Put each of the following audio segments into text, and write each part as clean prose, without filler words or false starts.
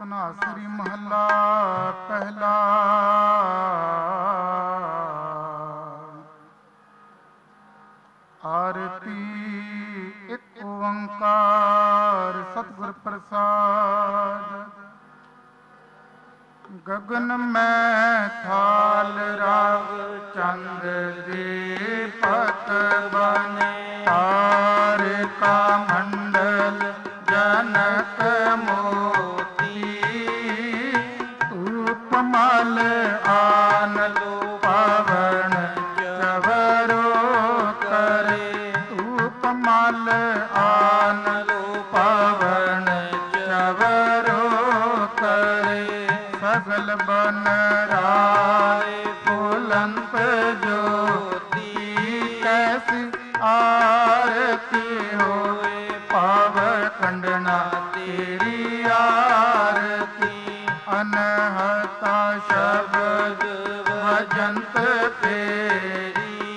ਧਨਾਸਰੀ ਮਹੱਲਾ ਪਹਿਲਾ। ਆਰਤੀ ਇੱਕ ਓੰਕਾਰ ਸਤਿਗੁਰ ਪ੍ਰਸਾਦ। ਗਗਨ ਮੈਂ ਥਾਲ ਰਾਗ ਚੰਦ ਦੀਪਕ ਬਨ ਤਾਰਿਕਾ ਮੰਡਲ ਜਨਕ ਮੋਤੀ ਧੂਪ ਮਲ ਆਨ ਪਾਵਨ ਚਵਰੋ ਕਰੇ ਧੂਪ ਮਲ ਆਨ ਪਾਵਨ ਚਵਰੋ ਕਰੇ ਸਗਲ ਬਨ ਰਾਏ ਫੁਲੰਤ ਜੋਤੀ ਕੈਸੀ ਆਰਤੀ ਹੋਏ ਪਾਵ ਖੰਡਨਾ ਤੇਰੀ ਆਰਤੀ ਅਨਹਤਾ ਸ਼ਬਦ ਭਜੰਤ ਤੇਰੀ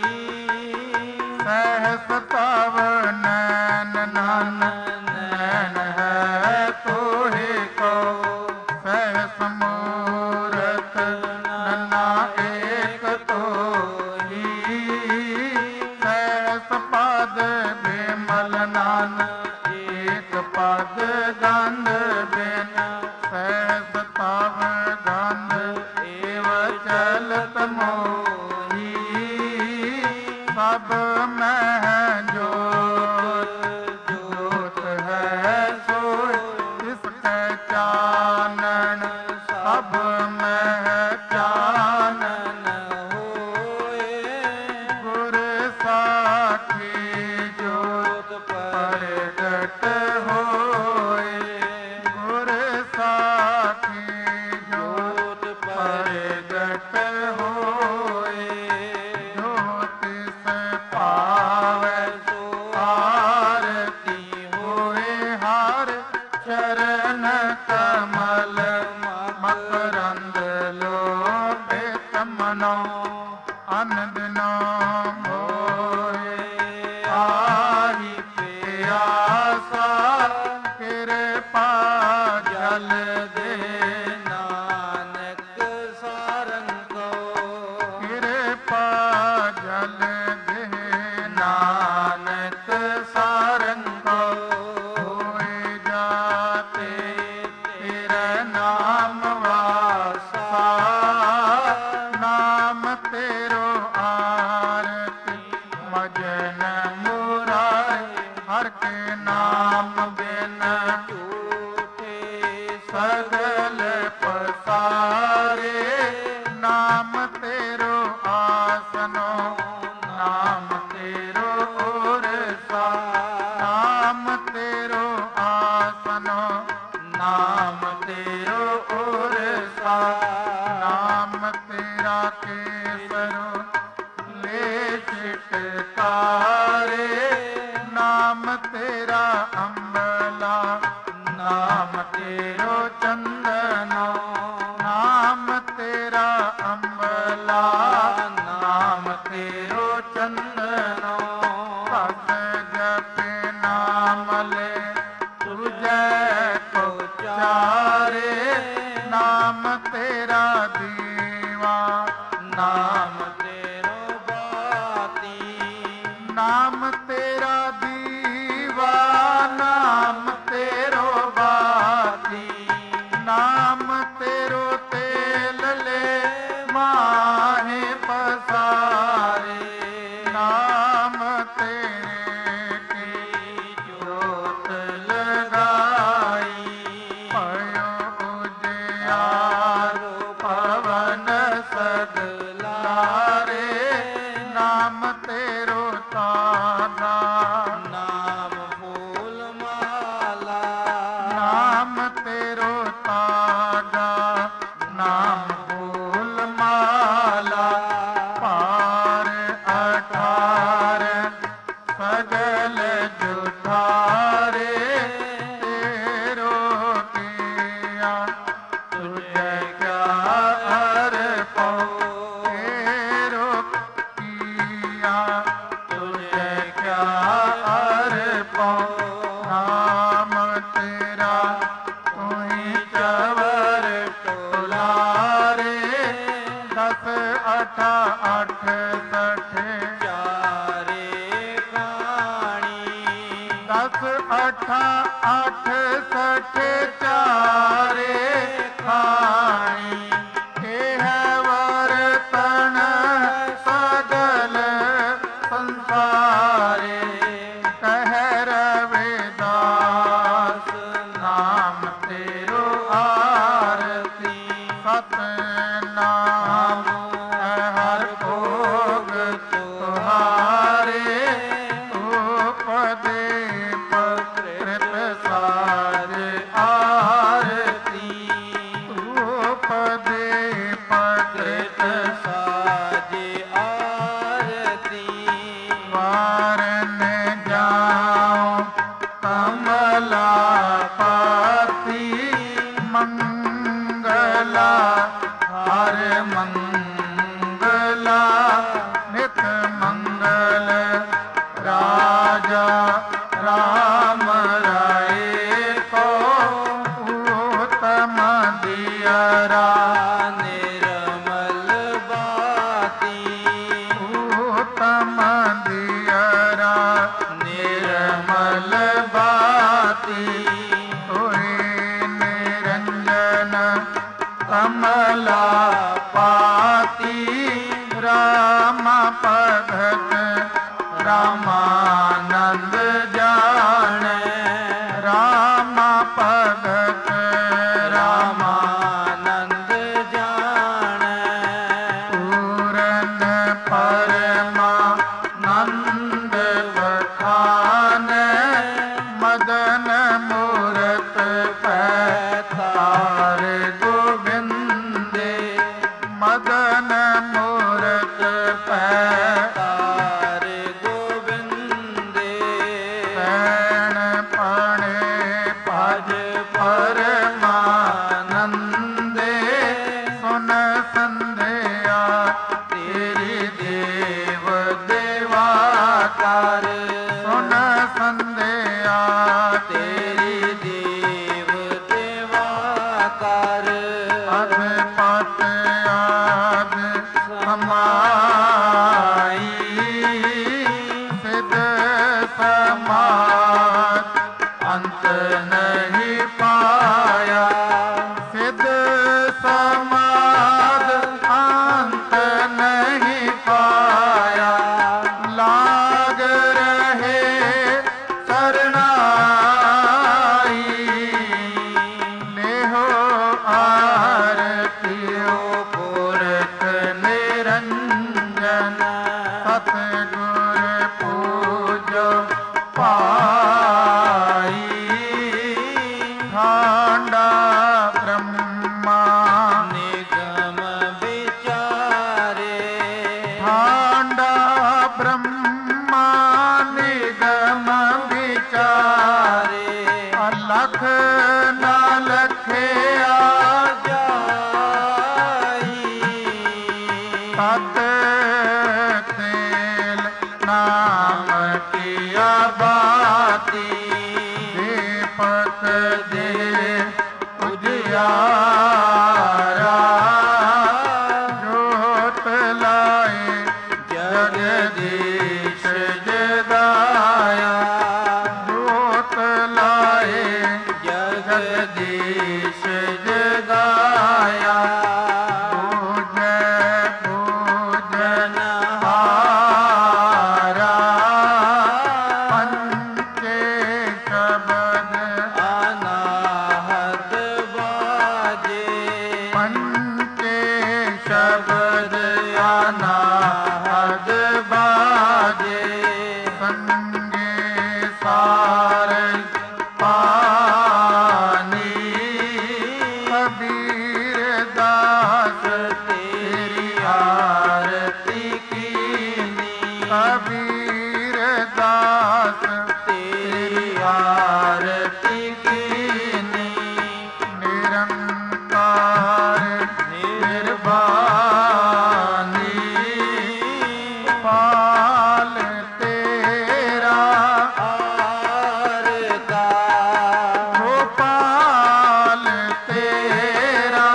ਸਹਿਸ ਤਵ ਨੈਨ ਨਾਨ ਨੈਨ ਹੈ ਤੋਹਿ ਕੋ ਸਹਿਸ ਮੂਰਤ ਨਨਾ ਏਕ ਤੋਹੀ ਸਹਿਸ ਪਦ ਬਿਮਲ ਨਾਨ ਏਕ ਪਦ ਗੰਧ ਬਿਨ ਸਹਿਸ ਤਵ ਗੰਧ ਏਵ ਚਲਤ ਮੋਹੀ ਸਭ ਮਹਿ ਜੋਤ ਜੋਤ ਹੈ ਸੋਇ ਤਿਸ ਕੈ ਚਾਨਣ ਸਭ ਮਹਿ ਚਾਨਣ ਹੋਏ ਗੁਰ ਸਾਖੀ ਜੋਤ ਪ੍ਰਗਟ ਹੋਏ ਗੁਰ ਸਾਖੀ ਜੋਤ ਪ੍ਰਗਟ ਹੋਏ ਜੋ ਤਿਸ ਪਾਵੈ ਸੋ ਆਰਤੀ ਹੋਏ ਹਰ ਚਰਨ ਕਮਲ ਮਕਰੰਦ ਲੋਭਿਤ ਮਨੋ ਆਨੰਦ ਨਾਮ ਹੋਏ ਆਹੀ ਪਿਆਸਾ ਕਿਰਪਾ ਜਲ ਦੇ ਨਾਨਕ ਸਾਰੰਗ ਕੋ ਕਿਰਪਾ ਜਲ ਦੇ ਨਾਨਕ ਸਾਰੰਗ ਕੋ ਹੋਏ ਜਾਤੇ आठ सठ चारे खानी एह वर्तन सगल संसारे कह रविदास नाम तेरो आरती सतनाम हर भोग तुहारे उपदेश कृत सार आरती उपदेश कृत साज आरती वारन जाओ कमला पाती मंगला हर मंगला नित मंगल राजा राम राय को उत्तम दियरा निर्मल बाती उत्तम दियरा निर्मल बाती तोरे निरंजन कमला पाती राम भगत रामानंद जाने राम भगत रामानंद जाने पूरन परमानंद बखाने मदन मूरत पैतार गोविंदे मदन मूरत पैतार गोविंदे पैण पाणे भज परमानंदे सुन संध्या तेरी देव देवाकार सुन संध्या तेरी देव देवाकार अध पत आद समाई सिद्ध समाज अंत नहीं पाया सिद्ध समाज अंत नहीं पाया लाग रहे शरणाई लेहो आरतियो पुरख निरंजन सतगुर पूजो पाई ठांडा ब्रह्मा निगम विचारे ठांडा ब्रह्मा निगम विचारे अलख न लखिया जाई सत तेल नाम किया बाती दीपक दे उजियारा जोत लाए जगदीश जगाया जोत लाए जगदीश जगाया पूजन हारा पंचे शब्द अनाहत बाजे पंचे शब्द अनाहत बाजे संगे सार पानी कबीर दास तेरी आरती कीनी कबीर दास तेरी आरती कीनी निरंकार निर्वाणी पाल तेरा आरता गोपाल तेरा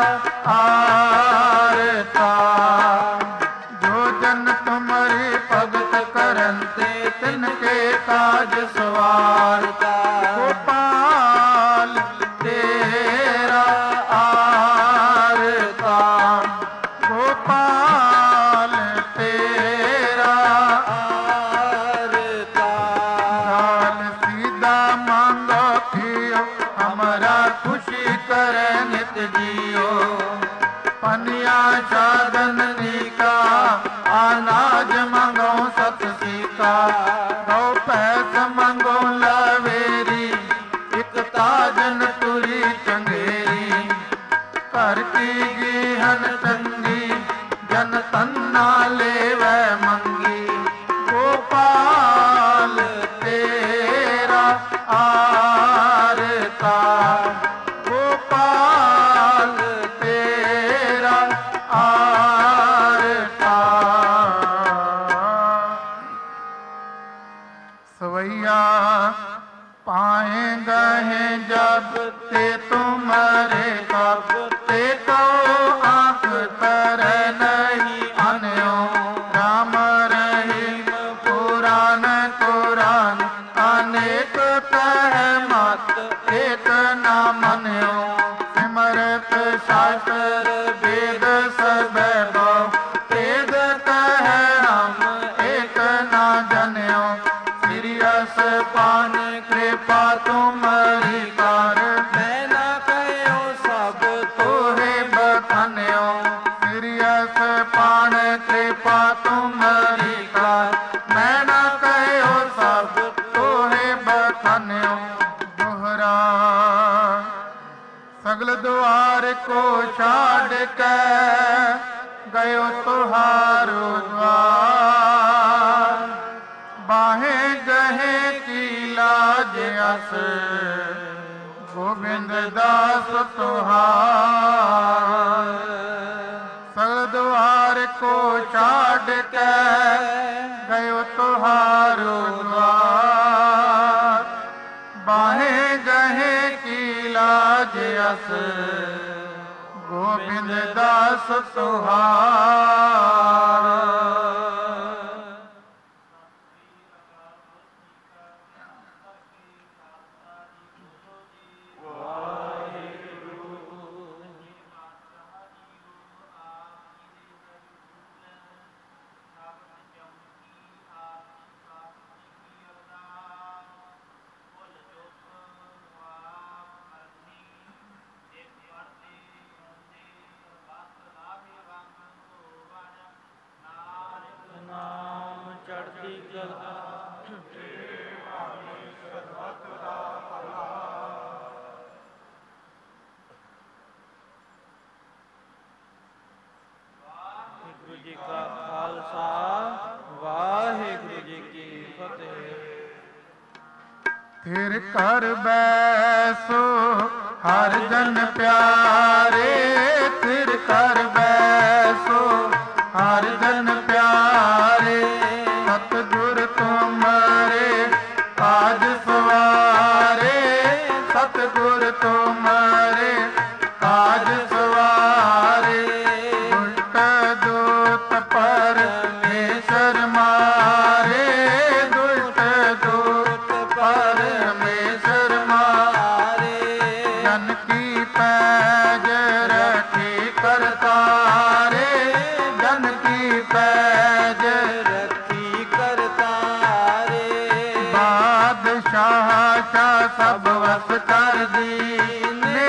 आरता जो जन तुम्हारी भगत करते तिनके काज सवारता गोपाल जियो। पनिया साधन नीका अनाज मंगो सत सीका। गौ पैस मंगो लवेरी एक ताजन तुरी चंगेरी। घर की गीहन चंगी जन तन्ना लेवै मंगी। गोपाल तेरा आरता गोपाल तेरा आरता। सवैया पाएंगा है जब ते तुम्हारे कब ते को आंख तर नहीं अन्यो। राम रहीम पुराण कुरान अनेक तह मत एक ना मन्यो। सिमरत शास्त्र वेद सब वेद कह हम एक ना जन्यो। सिरियस पान कृपा तुम्हारी कर मैं ना कहो सब तोहे बखन्यो। सिरियस पान कृपा तुम्हारी कर मैं ना कहो सब तोहे बखन्यो। दोहरा सगल द्वार को छाड़ के गयो तुहारो द्वार। बाहे गहे की लाज अस गोविंद दास तुहार। सगल द्वार को छाड़ के गयो तुहारो द्वार। बाहे गहे की लाज अस गोविंद दास तुहार। ਵਾਹਿਗੁਰੂ ਜੀ ਕਾ ਖਾਲਸਾ ਵਾਹਿਗੁਰੂ ਜੀ ਕੀ ਫਤਿਹ। फिर कर बैसो हर जन प्यारे। फिर कर बैसो हर जन प्यारे। सतगुर तुम्हारे काज सवारे। सतगुर तुम्हारे काज सवारे। दुष्ट दूत परमेश्वर मारे। दुष्ट दूत परमेश्वर मारे। जन की पैज रखी करतारे। जन की पैज रखी करतारे। बादशाह शाह सब वस कर दीने।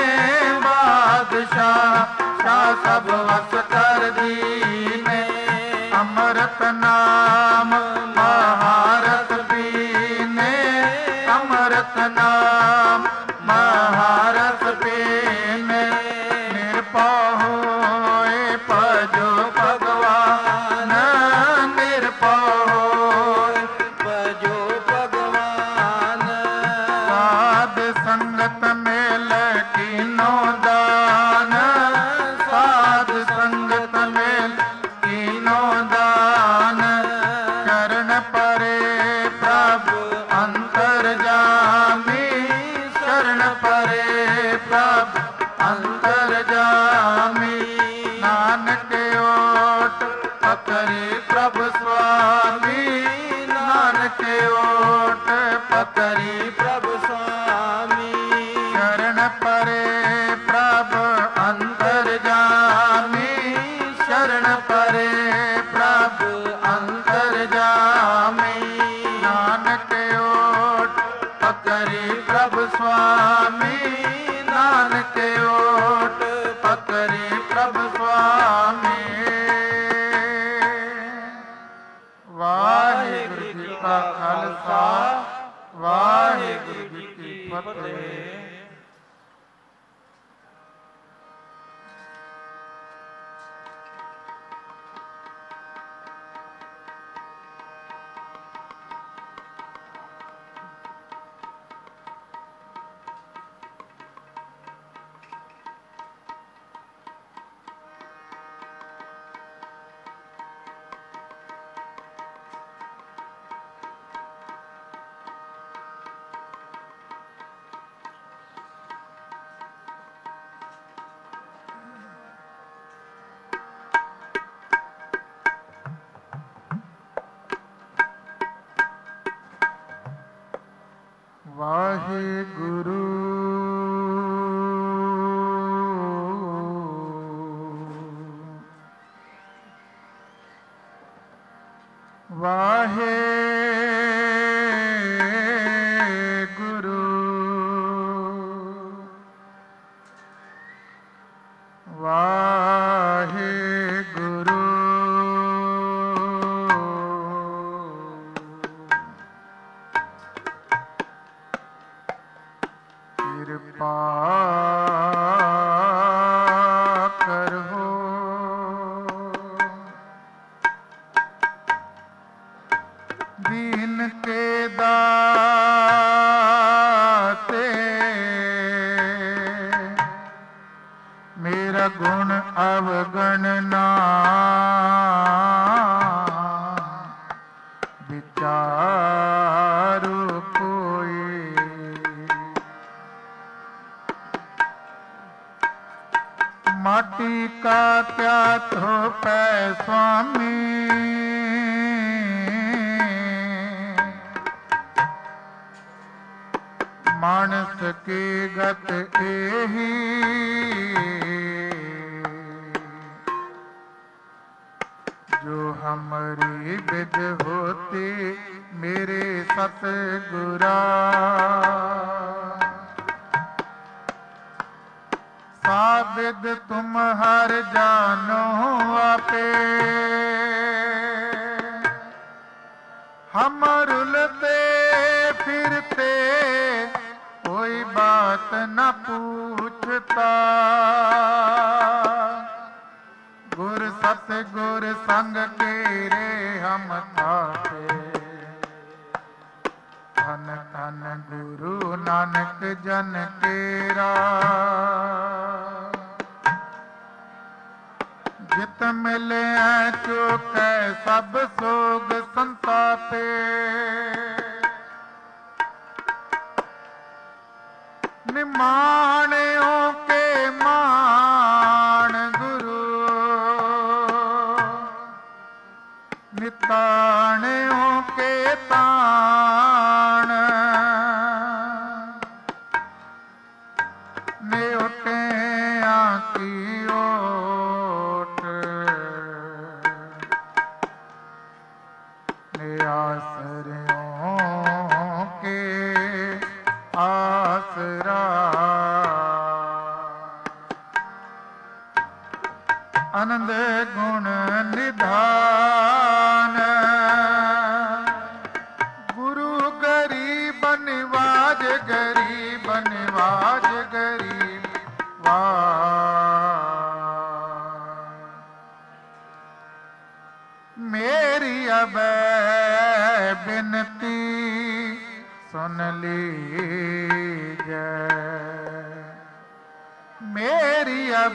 बादशाह शाह सब वस कर दीने। अमृत नाम महारस पीने। अमृत नाम महारस पीने। निर्भय होए भजो भगवान। निर्भय होए भजो भगवान। साध संगत मेल कीनो दान। साध संगत मेल कीनो दान। चरण परे प्रभु अंतरजामी। शरण परे प्रभु अंतरजामी। नानक ओट पकड़े प्रभु स्वामी। नानक ओट पकड़ी प्रभु स्वामी। शरण परे प्रभु अंतरजामी। शरण परे प्रभु अंतरजामी। नानक ओट पकड़े प्रभु स्वामी। नानक ओट ਕਰੋ। ਦੀਨ ਕੇ ਦਾਤੇ ਮੇਰਾ ਗੁਣ ਅਵਗਣ ਨਾ ਵਿਚਾਰੋ ਕੋਈ। माटी का क्या थोपै स्वामी, मानस की गत एही, जो हमारी विद होती मेरे सतगुरा। साबिद तुम हर जानो आपे, हम रुलते फिरते कोई बात न पूछता। गुर सतगुर संग केरे हम थाते, धन धन गुरु नानक जन केरा। जित मिले चुकै सब सोग संतापे, निमाणियों के मान गुरु, निताणियों के ताण। नेउटियां की ओट, आसरियों के आसरा। आनंद गुण निधान, गुरु गरीब निवाज, गरीब निवाज, गरीब मेरी अब बिनती सुन लीजै, मेरी अब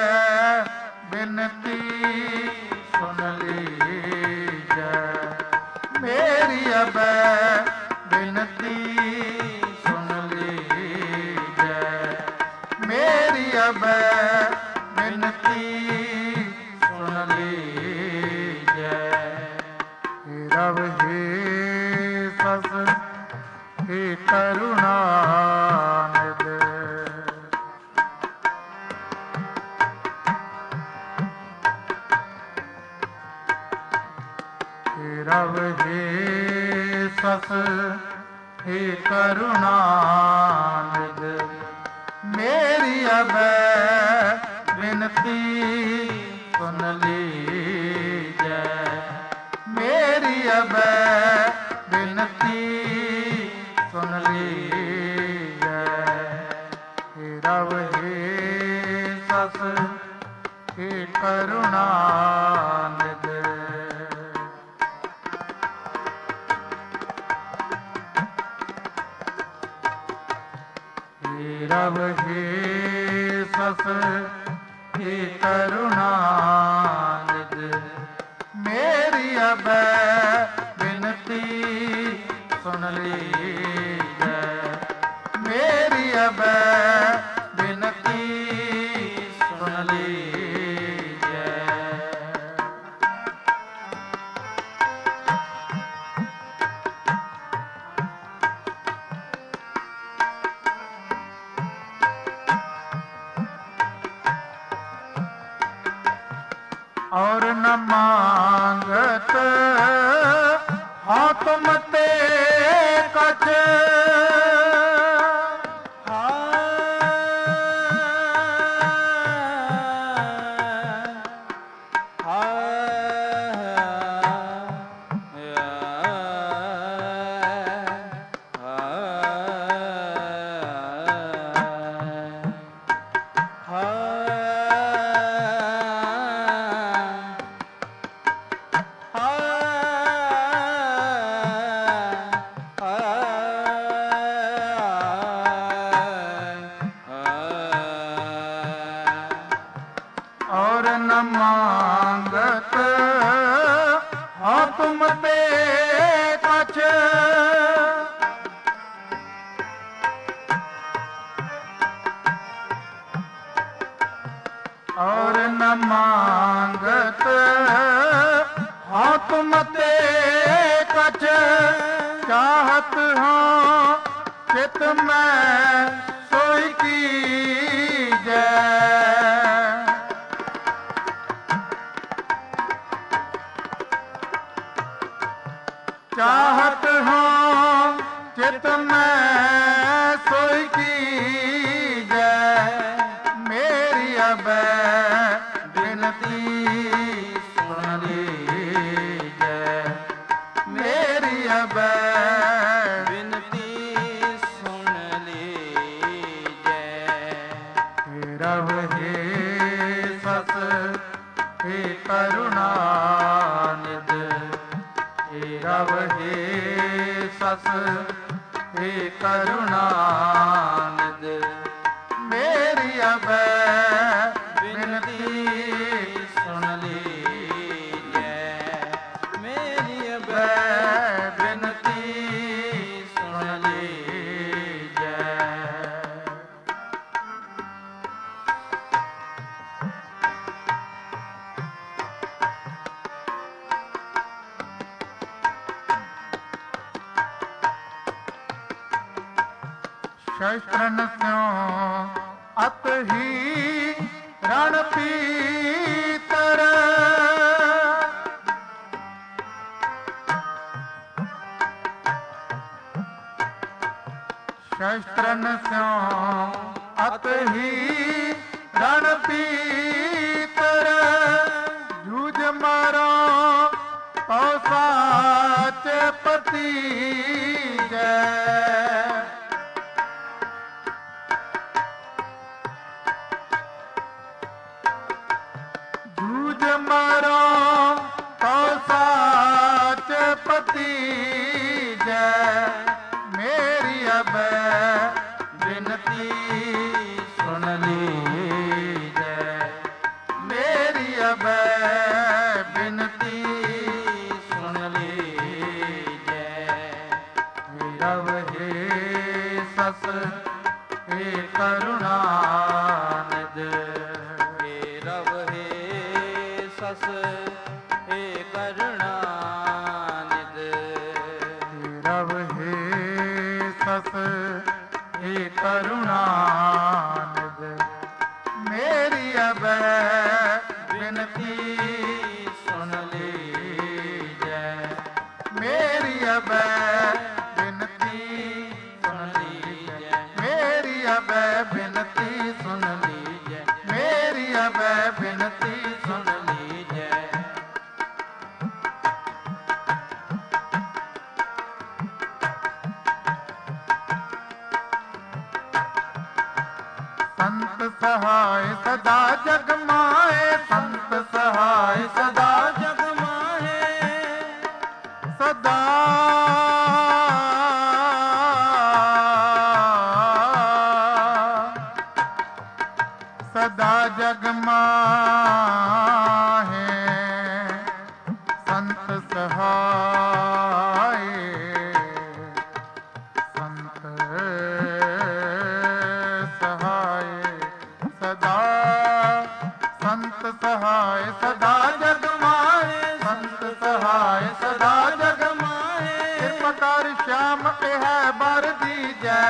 बिनती सुन लीजै, मेरी अब बिनती सुन लीजै, मेरी अब बिनती सुन लीजै। रव हे सस हे करुणानिध, रव हे सस हे करुणानिध, मेरी अब बिनती सुन लीजै, मेरी अब बिनती सुन लीजै। रव हे सस हे करुणानिध, रव हे सस हे करुणानिध, मेरी अब बिनती सुन लीजै, मेरी अब बिनती सुन लीजै। और न मांगत हाँ तुम ते कछ, और न मांगत हाँ तुम ते कछ चाहत हाँ चित में सोई कीजै। चाहत हाँ चित में सोई कीजै। मेरी अब बिनती सुन लीजै। मेरी अब बिनती सुन लीजै। रव हे सस हे करुणा निध। हे रव हे सस हे करुणा निध। मेरी अब बिनती सुन लीजै। मेरी अब बिनती सुन लीजै। शस्त्रन स्यों अत ही रण पीतर। शस्त्रन स्यों अत ही रण पीतर। जूझ मारो तो साच पतीजै। जूझ मारो तो साच पतीजै। मेरी अब बिनती सुन लीजै। मेरी अब बिनती सुन लीजै। हे रव हे सस हे करुणा निध। हे रव हे सस हे करुणा निध। हे रव हे सस हे करुणा निध। मेरी अब बिनती सुन लीजै। मेरी अब बिनती सुन लीजै। मेरी अब बिनती सुन लीजै। मेरी अब बिनती सुन लीजै। संत सहाय सदा जग माए। संत सहाय सदा जग माहे सदा सदा जग माहे। संत सहाय संत सहाय सदा संत सहाय सदा जग माहे। संत सहाय सदा जग माहे। कृपा कर श्याम यह बर दीजै।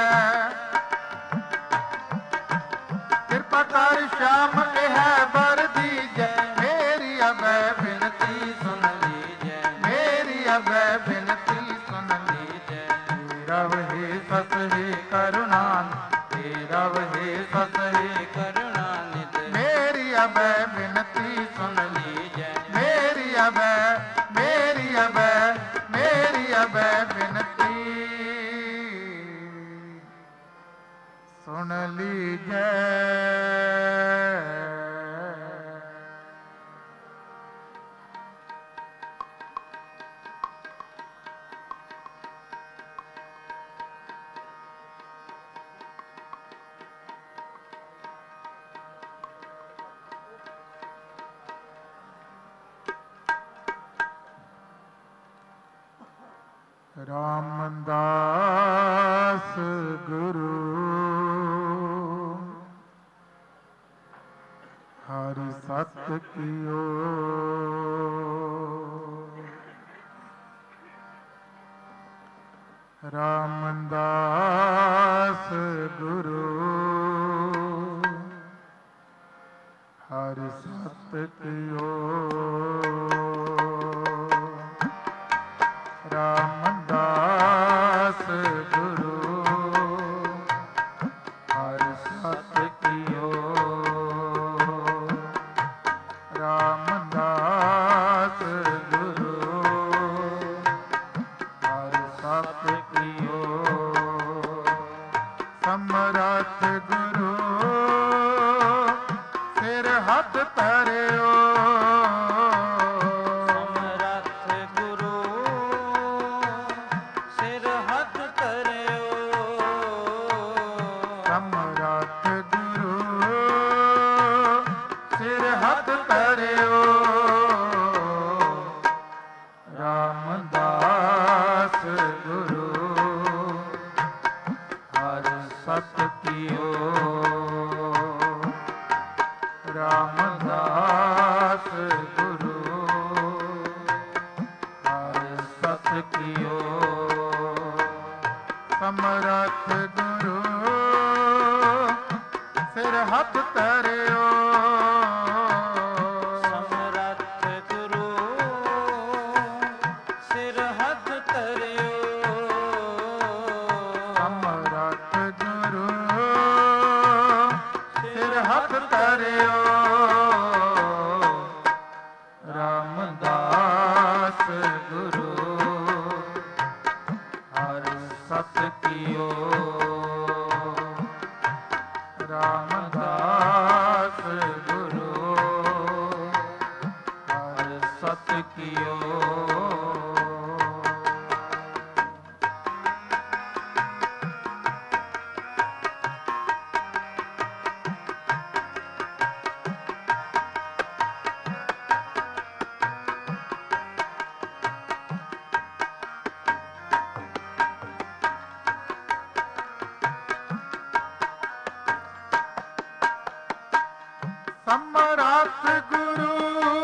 कृपा कर श्याम यह बर दीजै। मेरी अब बिनती सुन लीजै। मेरी अब बिनती सुन लीजै। हे रव हे सस हे करुणा। हे रव हे सस हे करुणा निध। मेरी अब बिनती सुन लीजै। मेरी अब मेरी अब मेरी अब बिनती सुन लीजै। रामदास गुरु हरि सत कियो रामदास गुरु हर सत कियो रामदास गुरु हर सत कियो रामदास गुरु हर सत कियो समरथ गुरु सिर हथ धरियो ਸਮਰੱਥ ਗੁਰੂ ਸਿਰ ਹੱਥ ਧਰਿਓ ਸਮਰੱਥ ਗੁਰੂ ਸਿਰ ਹੱਥ ਧਰਿਓ ਰਾਮਦਾਸ ਗੁਰੂ ਹਰ ਸਤ ਕੀਓ ਰਾਮਦਾਸ ਗੁਰੂ ਹਰ ਸਤ ਕੀਓ ਸਮਰੱਥ ਗੁਰੂ ਸਿਰ ਹੱਥ ਧਰਿਓ ਸਮਰੱਥ ਗੁਰੂ ਸਿਰ ਹੱਥ ਧਰਿਓ ਸਮਰੱਥ ਗੁਰੂ ਸਿਰ ਹੱਥ ਧਰਿਓ ਰਾਮਦਾਸ ਗੁਰੂ ਹਰ ਸਤ ਕੀਓ ਰਾਮਦਾਸ ਗੁਰੂ ਹਰ ਸਤ ਕੀਓ ਸਮਰੱਥ ਗੁਰੂ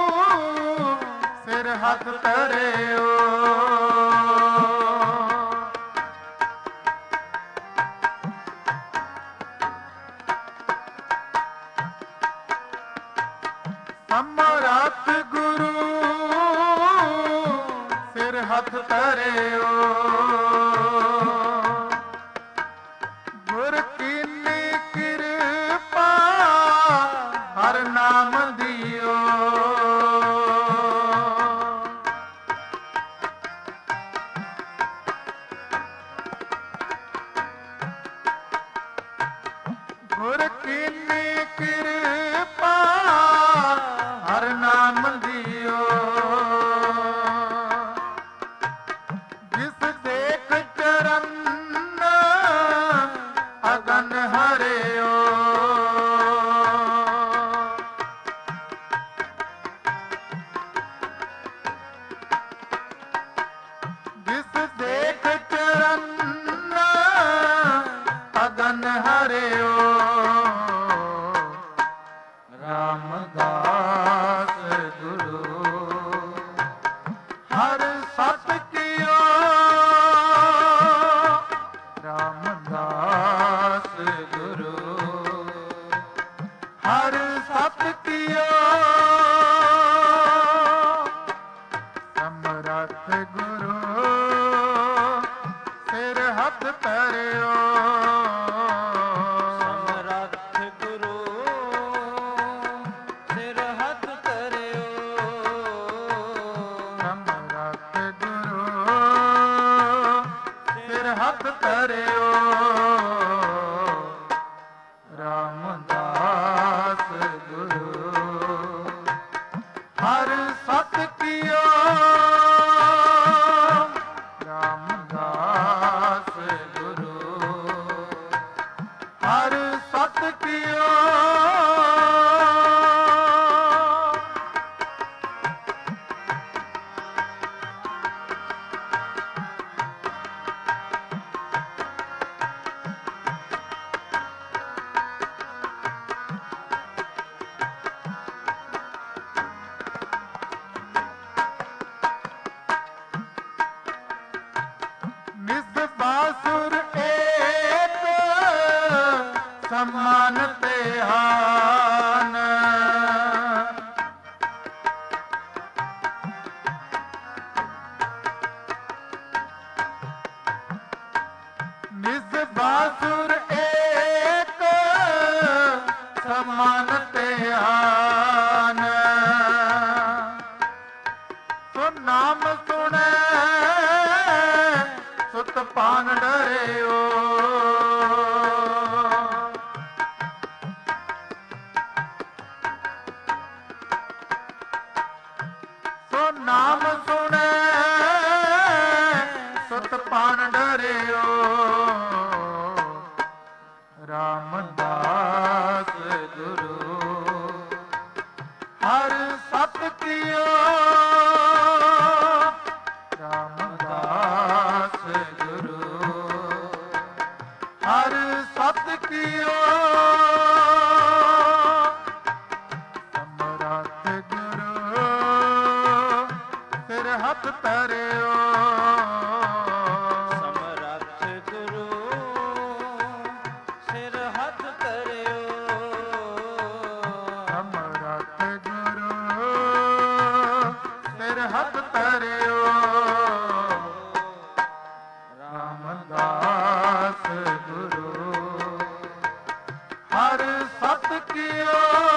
ਸਿਰ ਹੱਥ ਧਰਿਓ ਸਮਰੱਥ ਗੁਰੂ ਸਿਰ ਹੱਥ ਧਰਿਓ ਗੁਰ ਕੀਨੀ ਕਿਰਪਾ ਹਰ ਨਾਮ ਦਿਓ ਗੁਰ ਕੀਨੀ ਕਿਰਪਾ ਹਰ ਨਾਮ ਦਿਓ ਜਿਸ ਦੇਖ ਚਰਨ ਅਗਨ ਹਰਿਓ ਜਿਸ ਦੇਖ ਚਰਨ ਅਗਨ ਹਰਿਓ ਰਾਮਦਾਸ ਗੁਰੂ ਹਰ ਸਤ ਕੀਓ ਰਾਮਦਾਸ ਗੁਰੂ ਹਰ ਸਤ ਕੀਓ ਸਮਰੱਥ ਗੁਰੂ ਸਿਰ ਹੱਥ ਧਰਿਓ ਸਮਰੱਥ ਗੁਰੂ ਸਿਰ ਹੱਥ ਧਰਿਓ ਸਮਰੱਥ ਗੁਰੂ ਸਿਰ ਹੱਥ ਧਰਿਓ ਰਾਮਦਾਸ ਗੁਰੂ ਹਰ ਸਤ ਕੀਓ ਰਾਮਦਾਸ ਗੁਰੂ ਹਰ ਸਤ ਕੀਓ ਸਮਾਨ ਤੇ ਹਾਨ। ਨਿਜ ਬਾਸੁਰ ਏਕ ਸਮਾਨ ਤੇ ਹਾਨ। ਸੋ ਨਾਮ ਸੁਣੈ ਸੁਤ ਪਾਨ ਡਰਿਓ। ਸੋ ਨਾਮ ਸੁਣੈ ਸੁਤ ਪਾਨ ਡਰਿਓ। ਰਾਮਦਾਸ ਗੁਰੂ ਹਰ ਸਤ ਕੀਓ। ਰਾਮਦਾਸ ਗੁਰੂ ਹਰ ਸਤ ਕੀਓ। ਸਮਰੱਥ ਗੁਰੂ ਸਿਰ ਹੱਥ ਧਰਿਓ। ਸਮਰੱਥ ਗੁਰੂ ਸਿਰ ਹੱਥ ਧਰਿਓ। ਸਮਰੱਥ ਗੁਰੂ ਸਿਰ ਹੱਥ ਧਰਿਓ। ਰਾਮਦਾਸ ਗੁਰੂ ਹਰ ਸਤ ਕੀਓ।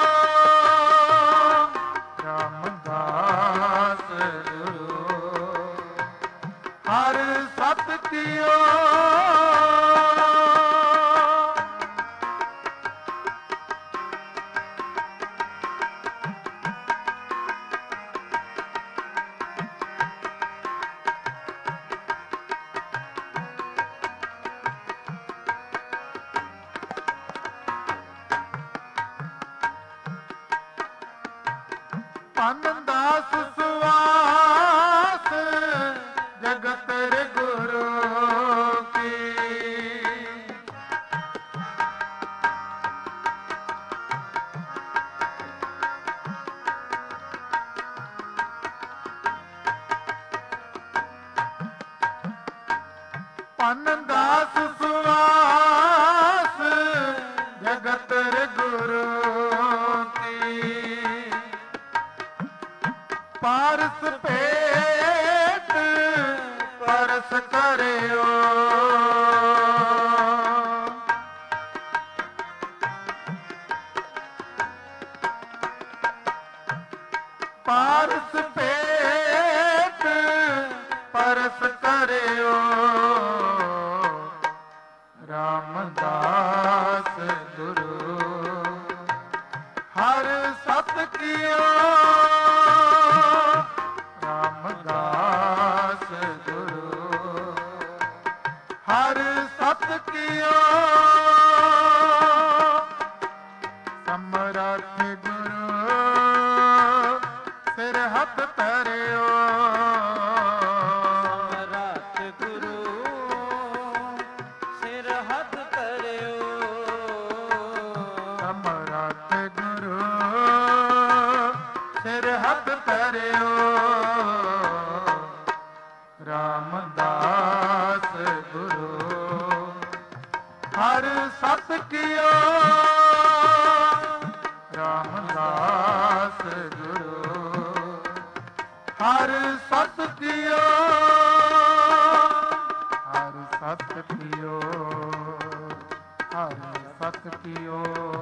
ਰਾਮਦਾਸ ਗੁਰੂ ਹਰ ਸਤ ਕੀਓ। ਆਨੰਦਾਸ ਸੁਆਸ ਜਗਤ ਰੇ ਗੁਰੂ ਕੀ। ਆਨੰਦਾਸ ਸੁਆਸ ਜਗਤ ਰੇ ਗੁਰੂ ਕੀ। ਪਾਰਸ ਭੇਟ ਪਰਸ ਕਰਿਓ। ਪਾਰਸ ਭੇਟ ਪਰਸ ਕਰਿਓ। ਰਾਮਦਾਸ ਗੁਰੂ ਹਰ ਸਤ ਕੀਓ। ਰਾਮਦਾਸ ਗੁਰੂ ਹਰ ਸਤ ਕੀਓ। ਸਮਰੱਥ ਗੁਰੂ ਸਿਰ ਹੱਥ ਧਰਿਓ। ਸਮਰੱਥ ਗੁਰੂ ਸਿਰ ਹੱਥ ਧਰਿਓ। ਸਮਰੱਥ ਗੁਰੂ ਸਿਰ ਹੱਥ ਧਰਿਓ। ਰਾਮਦਾਸ ਗੁਰੂ ਹਰ ਸਤ ਕੀਓ। ਰਾਮਦਾਸ ਗੁਰੂ ਹਰ ਸਤ ਕੀਓ। ਹਰ ਸਤ ਕੀਓ। ਹਰ ਸਤ ਕੀਓ।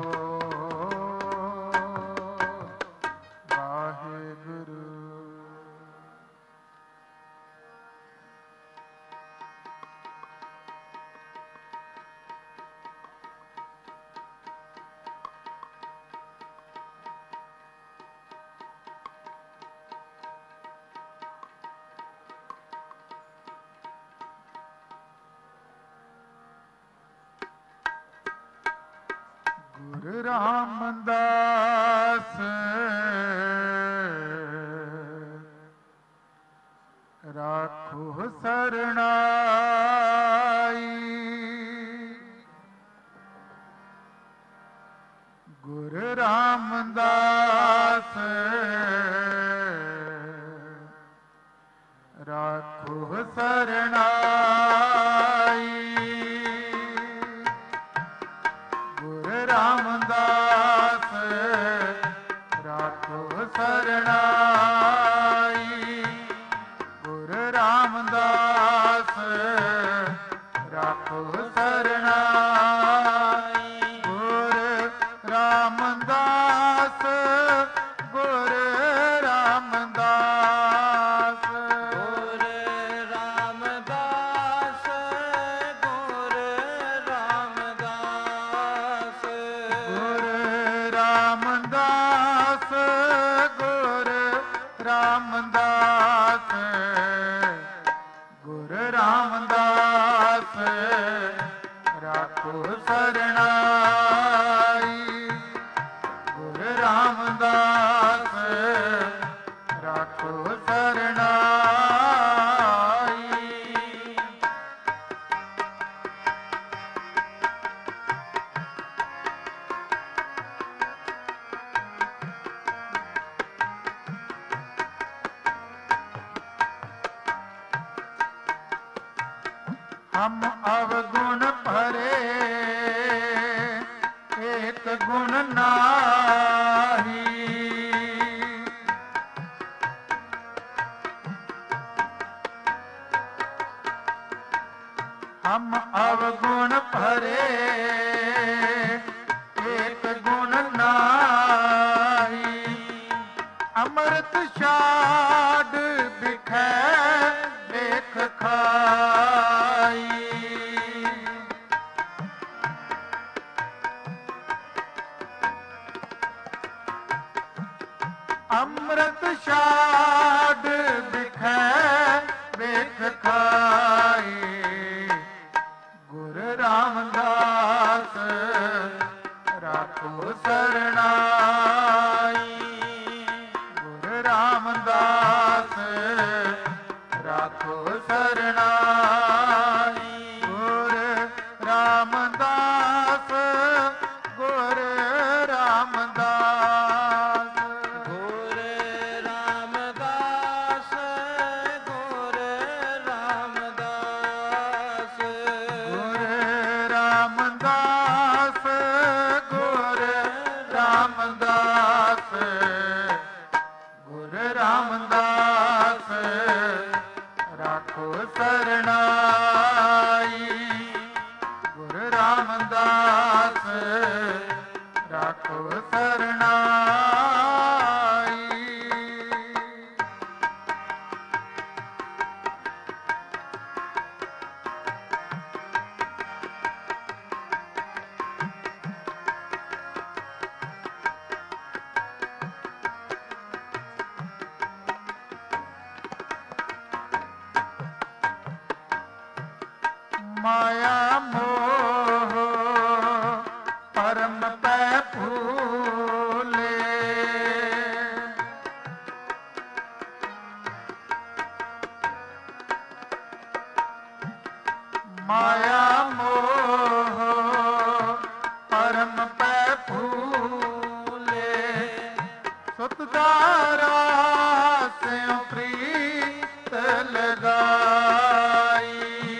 ਵਾਹਿਗੁਰੂ। ਗੁਰੂ ਰਾਮਦਾਸ ਰਾਖੋ ਸਰਣਾਈ। ਗੁਰੂ ਰਾਮਦਾਸ ਰਾਖੋ ਸਰਣਾਈ। ਗੁਰੂ ਰਾਮ ਰਾਮਦਾਸ ਰਾਖੋ ਸਰਣਾਈ। ਗੁਰ ਰਾਮਦਾਸ ਰਾਖੋ ਸਰਣਾਈ। ਗੁਰ ਰਾਮਦਾਸ ਗੁਰ ਰਾਮਦਾਸ ਗੁਰ ਰਾਮਦਾਸ ਗੁਰ ਰਾਮਦਾਸ ਗੁਰ ਰਾਮਦਾਸ ਗੁਰ ਰਾਮਦਾਸ ਗੁਰ ਰਾਮਦਾਸ ਰਾਖੋ ਸਰਣਾਈ। ਗੁਰ ਰਾਮਦਾਸ ਰਾਖੋ ਸਰਣਾਈ। हम अवगुण भरे एक गुण नाही। हम अवगुण भरे एक गुण नाही। अमृत छाड़ बिखै देख खाई। अमृत छाड़ बिखै देख खाई। गुर रामदास राखो सरणाई। गुर रामदास राखो सरणाई। गुर रामदास गुर रामदास ਗੁਰ ਰਾਮਦਾਸ ਗੁਰ ਰਾਮਦਾਸ ਗੁਰ ਰਾਮਦਾਸ ਗੁਰ ਰਾਮਦਾਸ ਗੁਰ ਰਾਮਦਾਸ ਰਾਖੋ ਸਰਣਾਈ। ਗੁਰ ਰਾਮਦਾਸ ਰਾਖੋ ਸਰਣਾਈ। माया मोह परम पै फूले। माया मोह परम पै फूले। सुतदारा स्यों प्रीत लगाई।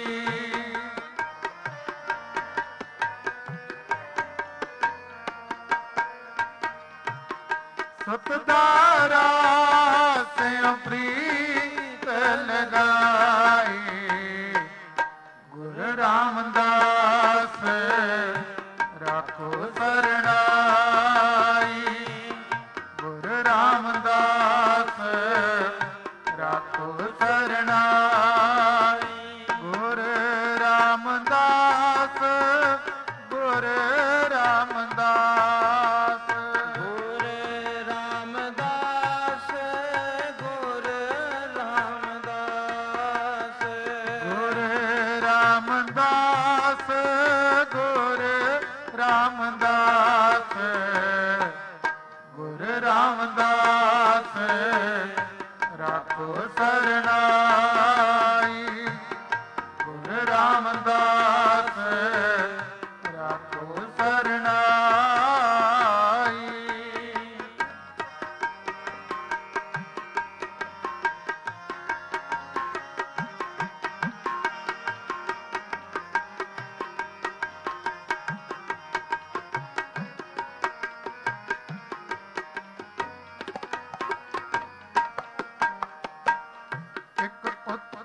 सुतदारा स्यों प्रीत लगाई। गुर रामदास राखो सरणाई। गुर रामदास राखो सरणाई। गुर रामदास गुर रामदास ਗੁਰ ਰਾਮਦਾਸ ਗੁਰ ਰਾਮਦਾਸ ਗੁਰ ਰਾਮਦਾਸ ਗੁਰ ਰਾਮਦਾਸ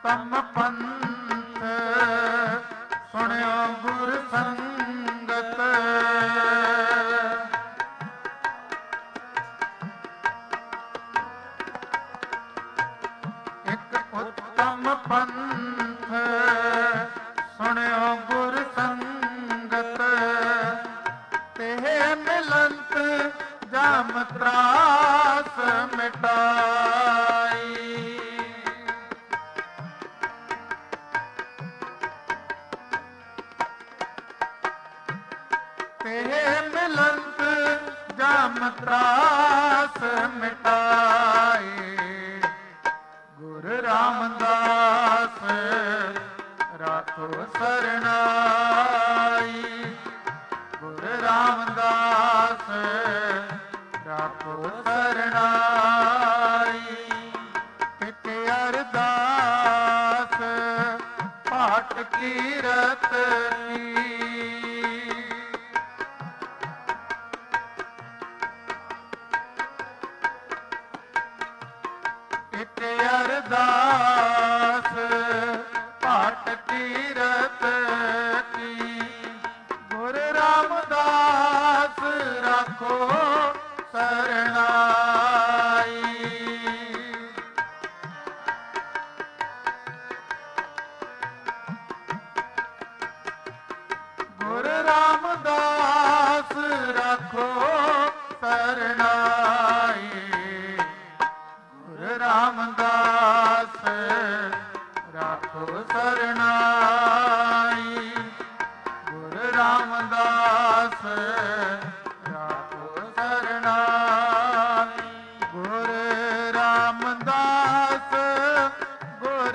ਉੱਤਮ ਪੰਥ ਸੁਣਿਓ ਗੁਰ ਸੰਗਤ। ਇੱਕ ਉੱਤਮ ਪੰਥ ਸੁਣਿਓ ਗੁਰ ਸੰਗਤ। ਤੇ ਮਿਲੰਤ ਜਮ ਤਰਾਸ ਮਿਟਾਈ। ਤੇ ਮਿਲੰਤ ਜਮ ਤਰਾਸ ਮਿਟਾਈ। ਗੁਰ ਰਾਮਦਾਸ ਰਾਖੋ ਸਰਨਾਈ। ਗੁਰ ਰਾਮਦਾਸ ਰਾਖੋ ਸਰਨਾਈ। ਇੱਕ ਅਰਦਾਸ ਪਾਠ ਕੀਰਤ ਕੀ। ਇੱਕ ਅਰਦਾਸ ਪਾਠ ਕੀਰਤ ਕੀ। ਗੁਰ ਰਾਮਦਾਸ ਰਾਖੋ ਸਰਨਾਈ। ਗੁਰ ਰਾਮਦਾਸ ਰਾਖੋ ਸਰਨਾਈ। ਗੁਰ ਰਾਮਦਾਸ ਰਾਖੋ ਸਰਨਾਈ। ਗੁਰ ਰਾਮਦਾਸ ਰਾਖੋ ਸਰਨਾਈ। ਗੁਰ ਰਾਮਦਾਸ ਗੁਰ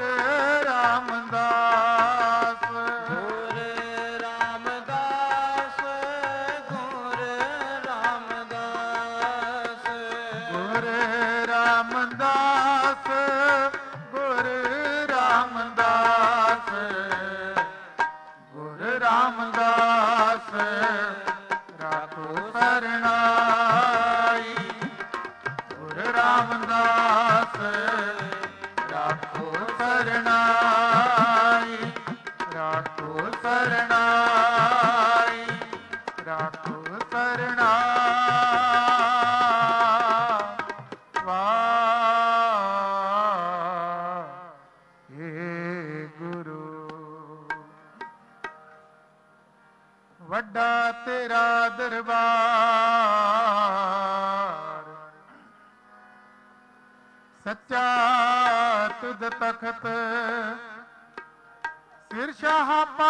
ਰਾਮਦਾਸ। ਗੁਰ ਰਾਮਦਾਸ ਗੁਰ ਰਾਮਦਾਸ। ਗੁਰ ਰਾਮਦਾਸ ਗੁਰ ਰਾਮਦਾਸ। ਗੁਰ ਰਾਮਦਾਸ ਰਾਖੋ ਸਰਨਾਈ। ਗੁਰ ਰਾਮਦਾਸ ਰਾਖੋ ਸਰਨਾਈ। ਰਾਖੋ ਸਰਨਾਈ। ਰਾਖੋ ਸਰਨਾਈ। ਵਾਹਿਗੁਰੂ। ਵੱਡਾ ਤੇਰਾ ਦਰਬਾਰ ਸੱਚਾ ਤੁਧ ਤਖਤ। ਸਿਰ ਸ਼ਾਹ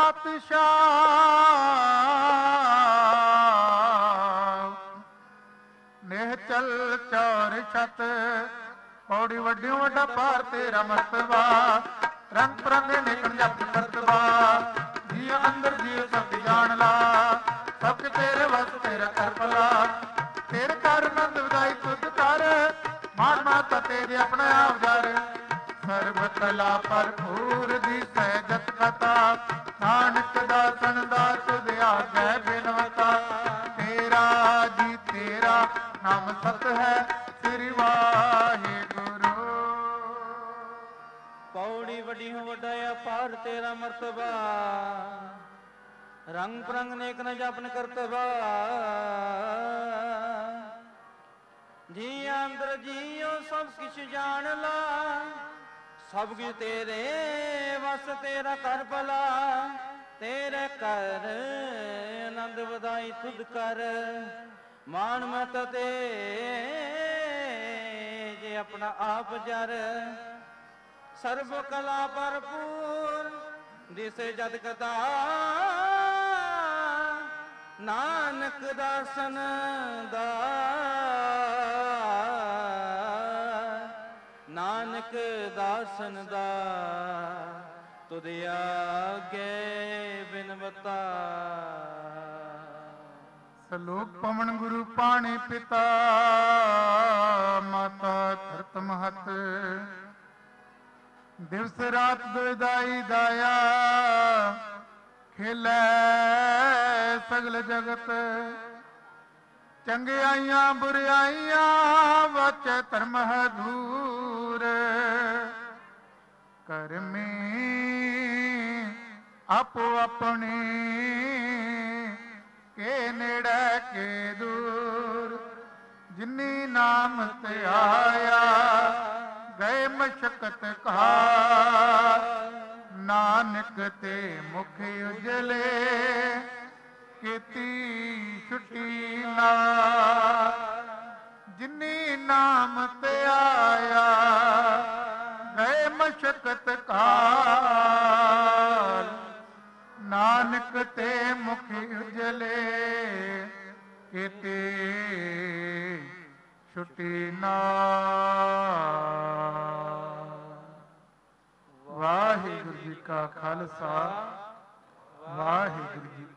ਪਾਤਸ਼ਾਹ ਨਿਹਚਲ ਚੌਰ ਛਤ। ਪੌੜੀ ਵੱਡਿਓ ਵੱਡਾ ਪਾਰ ਤੇਰਾ ਮਰਤਬਾ। ਰੰਗ ਪਰੰਗੇ ਨਿਕਣ ਜਪ ਕਰਤਬਾ। ਜੀ ਅੰਦਰ ਜੀ ਸਭ ਜਾਣ ਲਾ। ਸਭ ਤੇਰੇ ਵਸ ਤੇਰਾ ਕਰ ਭਲਾ। ਤੇਰੇ ਕਰ ਨੰਦ ਵਧਾਈ ਤੁਧ ਕਰ। ਮਾਨ ਮਾਤਾ ਤੇਰੇ ਆਪਣਾ ਆਪ ਜਰ। ਸਰਬ ਕਲਾ ਭਰਪੂਰ ਦੀ ਸਹਿਜਤ ਕਥਾ। ਨਾਨਕ ਦਾਸਨ ਦਾ ਤੁਧ ਆਗੈ ਬਿਨਵਤਾ। ਤੇਰਾ ਜੀ ਤੇਰਾ ਨਾਮ ਸਤ ਹੈ ਸ੍ਰੀ ਵਾਹਿਗੁਰੂ। ਪੌੜੀ ਵੱਡੀ ਹੋ ਵੱਡਾ ਅਪਾਰ ਤੇਰਾ ਮਰਤਬਾ। ਰੰਗ ਪ੍ਰੰਗ ਨੇਕ ਨ ਜਪਨ ਕਰਤਬਾ। ਜੀ ਅੰਦਰ ਜੀਓ ਸਭ ਕਿਛ ਜਾਣ ਲਾ। ਸਭ ਕੁਛ ਤੇਰੇ ਵਸ ਤੇਰਾ ਕਰ ਭਲਾ। ਤੇਰੇ ਕਰ ਆਨੰਦ ਵਧਾਈ ਤੁਧ ਕਰ। ਮਾਨ ਮਤ ਤੇ ਜੇ ਆਪਣਾ ਆਪ ਜਰ। ਸਰਬ ਕਲਾ ਭਰਪੂਰ ਦਿਸ ਜਦ ਕਥਾ। ਨਾਨਕ ਦਾਸਨ ਦਾ। ਨਾਨਕ ਦਾਸਨ ਦਾ ਤੁਧ ਆਗੇ ਬਿਨਵਤਾ। ਸਲੋਕ ਪਵਨ ਗੁਰੂ ਪਾਣੀ ਪਿਤਾ। ਮਾਤਾ ਧਰਤ ਮਹਤ। ਦਿਵਸ ਰਾਤ ਦੁਇਦਾਈ ਦਾਇਆ। ਖੇਲੇ ਸਗਲ ਜਗਤ। ਚੰਗਿਆਈਆਂ ਬੁਰਿਆਈਆਂ ਵਾਚੈ ਧਰਮ ਹਦੂਰ। ਕਰਮੀ ਆਪੋ ਆਪਣੇ ਕੇ ਨੇੜੇ ਕੇ ਦੂਰ, ਜਿਨੀ ਨਾਮ ਤੇ ਆਇਆ ਗਏ ਮਸ਼ਕਤ ਘਾਰ, ਨਾਨਕ ਤੇ ਮੁਖ ਉਜਲੇ ਕੀਤੀ ਛੁੱਟੀ ਨਾ, ਜਿਨੀ ਨਾਮ ਤੇ ਆਇਆ ਗਏ ਮਸ਼ਕਤ ਕਾਲ, ਨਾਨਕ ਤੇ ਮੁਖ ਉਜਲੇ ਕੀਤੇ ਛੁੱਟੀ ਨਾ। ਵਾਹਿਗੁਰੂ ਜੀ ਕਾ ਖਾਲਸਾ, ਵਾਹਿਗੁਰੂ ਜੀ